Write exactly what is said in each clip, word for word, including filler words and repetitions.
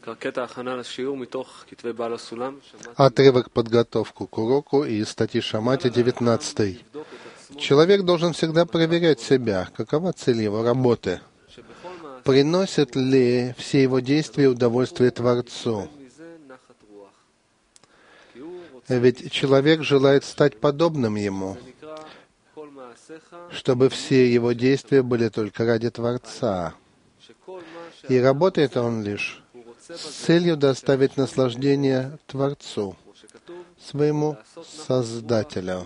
Отрывок подготовку к уроку из статьи Шамати девятнадцать. Человек должен всегда проверять себя, какова цель его работы. Приносят ли все его действия удовольствие Творцу? Ведь человек желает стать подобным ему, чтобы все его действия были только ради Творца. И работает он лишь с целью доставить наслаждение Творцу, своему Создателю.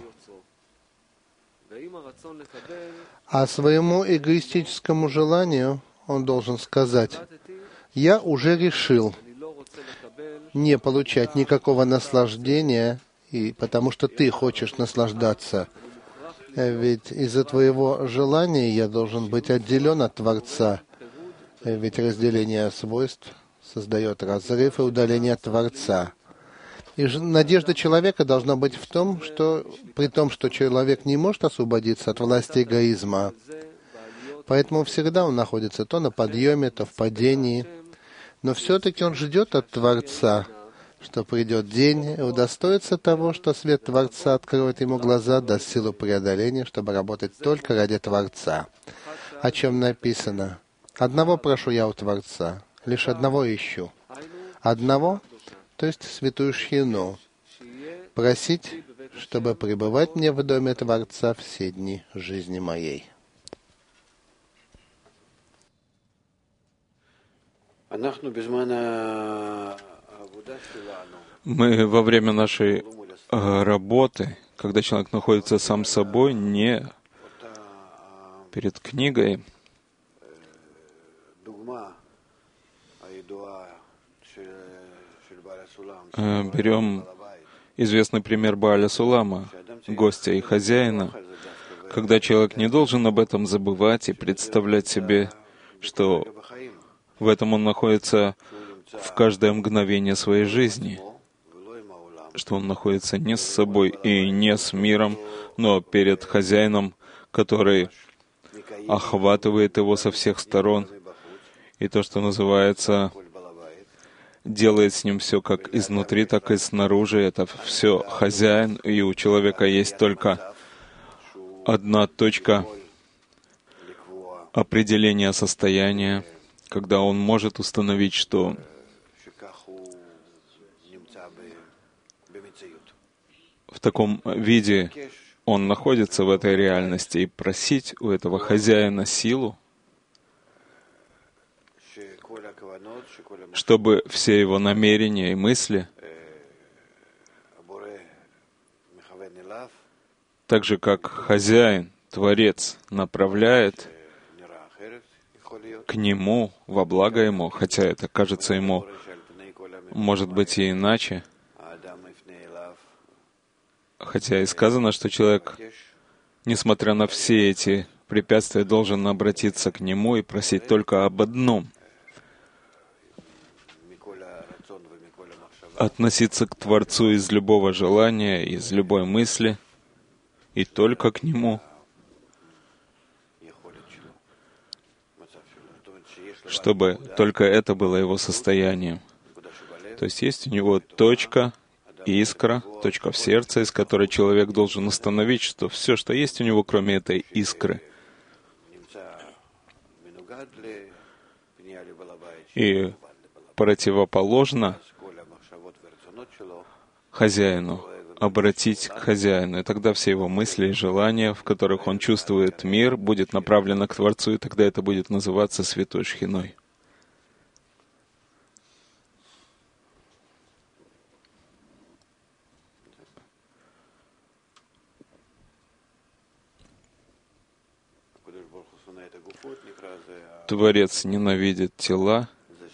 А своему эгоистическому желанию он должен сказать: «Я уже решил не получать никакого наслаждения, и потому что ты хочешь наслаждаться. Ведь из-за твоего желания я должен быть отделен от Творца. Ведь разделение свойств создает разрыв и удаление от Творца». И надежда человека должна быть в том, что при том, что человек не может освободиться от власти эгоизма, поэтому всегда он находится то на подъеме, то в падении, но все-таки он ждет от Творца, что придет день и удостоится того, что свет Творца откроет ему глаза, даст силу преодоления, чтобы работать только ради Творца. О чем написано: «Одного прошу я у Творца, лишь одного ищу». Одного, то есть святую Шхину, просить, чтобы пребывать мне в доме Творца все дни жизни моей. Мы во время нашей э, работы, когда человек находится сам собой, не перед книгой, э, берем известный пример Бааля Сулама, гостя и хозяина, когда человек не должен об этом забывать и представлять себе, что в этом он находится в каждое мгновение своей жизни, что он находится не с собой и не с миром, но перед хозяином, который охватывает его со всех сторон, и то, что называется, делает с ним все как изнутри, так и снаружи. Это все хозяин, и у человека есть только одна точка определения состояния, когда он может установить, что в таком виде он находится в этой реальности, и просить у этого хозяина силу, чтобы все его намерения и мысли, так же как хозяин, Творец, направляет к нему, во благо ему, хотя это кажется ему, может быть, и иначе, хотя и сказано, что человек, несмотря на все эти препятствия, должен обратиться к нему и просить только об одном — относиться к Творцу из любого желания, из любой мысли, и только к Нему, чтобы только это было его состоянием. То есть есть у него точка, искра, точка в сердце, из которой человек должен установить, что все, что есть у него, кроме этой искры, и противоположно хозяину, обратить к хозяину. И тогда все его мысли и желания, в которых он чувствует мир, будет направлено к Творцу, и тогда это будет называться Святой Шхиной. Творец ненавидит тела.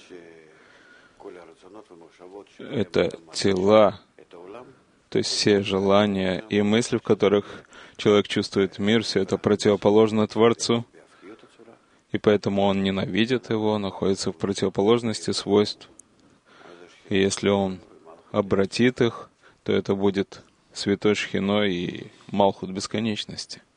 Это тела, то есть все желания и мысли, в которых человек чувствует мир, все это противоположно Творцу, и поэтому он ненавидит его, находится в противоположности свойств. И если он обратит их, то это будет Святой Шхиной и Малхут бесконечности.